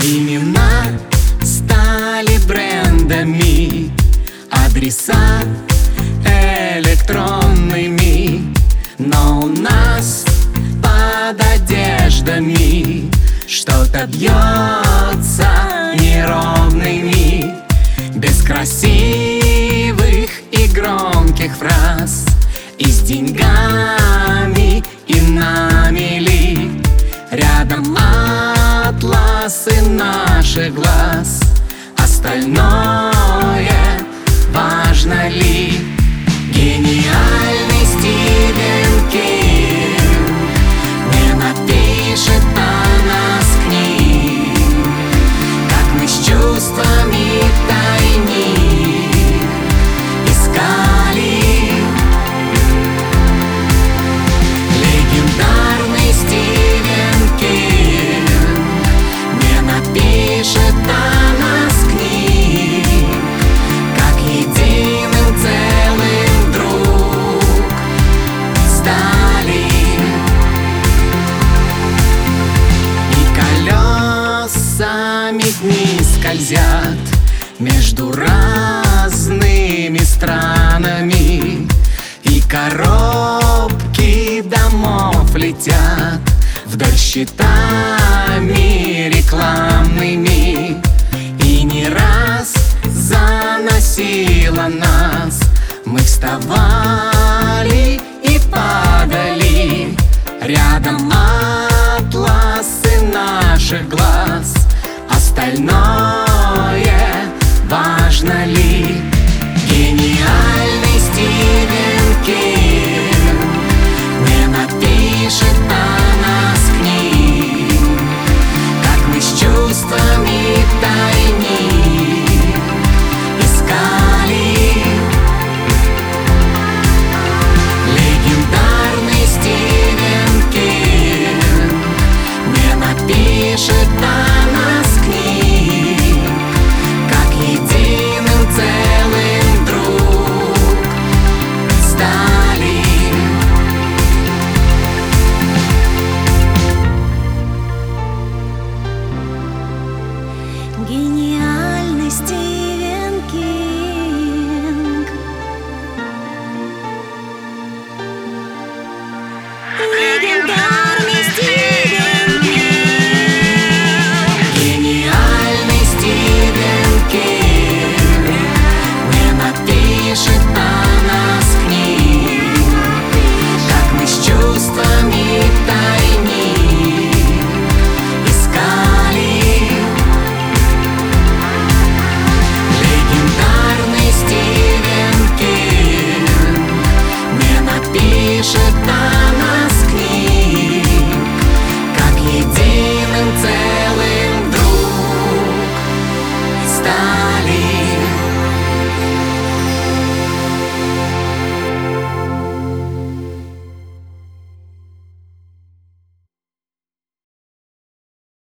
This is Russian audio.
Имена стали брендами, адреса электронными, но у нас под одеждами что-то бьется неровными. Без красивых и громких фраз, и с деньгами, и на мели. Рядом атласы наших глаз, остальное важно ли? Гениальный Стивен Кинг не напишет о нас книг, как мы с чувствами тайник искали. Легендарный Стивен Кинг не напишет о нас книг, как единым целым вдруг стали. И колесами дни скользят между разными странами, и коробки домов летят вдоль щитами рекламными. И не раз заносило нас, мы вставали и падали. Рядом атласы наших глаз,